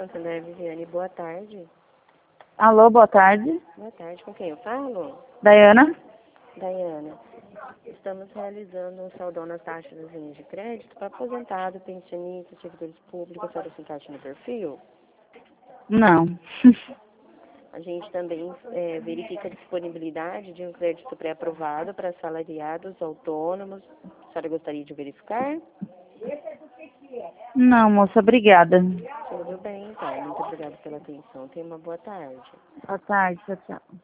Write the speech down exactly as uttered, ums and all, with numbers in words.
Santander, Viviane, boa tarde. Alô, boa tarde. Boa tarde, com quem eu falo? Daiana? Daiana, estamos realizando um saldão nas taxas das linhas de crédito para aposentado, pensionista, servidores públicos. A senhora se encaixa no perfil? Não. A gente também é, verifica a disponibilidade de um crédito pré-aprovado para assalariados autônomos. A senhora gostaria de verificar? Não, moça, obrigada. Tudo bem, então. Muito obrigada pela atenção. Tenha uma boa tarde. Boa tarde, tchau, tchau.